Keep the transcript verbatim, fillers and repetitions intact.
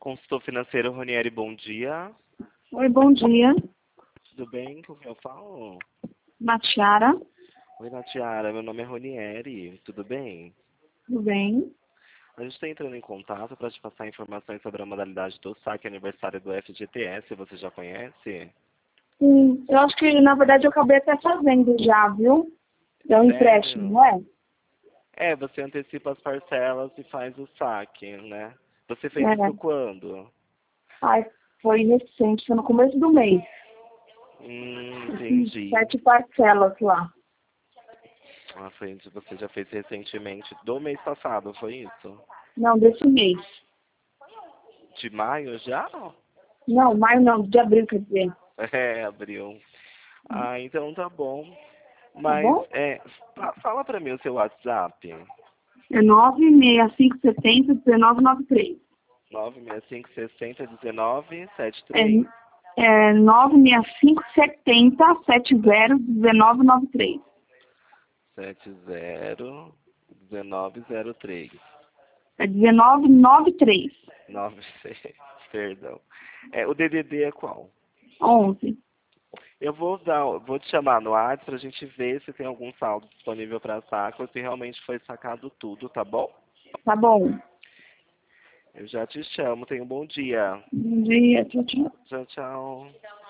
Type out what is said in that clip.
Consultor financeiro Ronieri, bom dia. Oi, bom dia. Tudo bem? Com quem eu falo? Natiara, Oi, Natiara. Meu nome é Ronieri. Tudo bem? tudo bem? A gente está entrando em contato para te passar informações sobre a modalidade do saque aniversário do F G T S. Você já conhece? Sim, eu acho que, na verdade, eu acabei até fazendo já, viu? É um empréstimo, Sério? não é? É, você antecipa as parcelas e faz o saque, né? Você fez É. isso quando? Ai, foi recente, foi no começo do mês. Hum, Eu fiz entendi. sete parcelas lá. Ah, foi, você já fez recentemente do mês passado, foi isso? Não, desse mês. De maio já? Não, maio não, de abril, quer dizer. É, abril. Ah, então tá bom. Tá Mas, bom? é, fa- fala pra mim o seu WhatsApp. É nove seis cinco sete zero, um nove nove três. nove seis cinco seis zero um nove sete É, três. é nove seis cinco sete zero sete zero um nove nove três. sete zero um nove zero três. É um nove nove três. nove seis, perdão. É, o D D D é qual? onze. Eu vou dar, vou te chamar no WhatsApp pra gente ver se tem algum saldo disponível para saco ou se realmente foi sacado tudo, tá bom? Tá bom. Eu já te chamo. Tenha um bom dia. Bom dia, tchau, tchau. Tchau, tchau.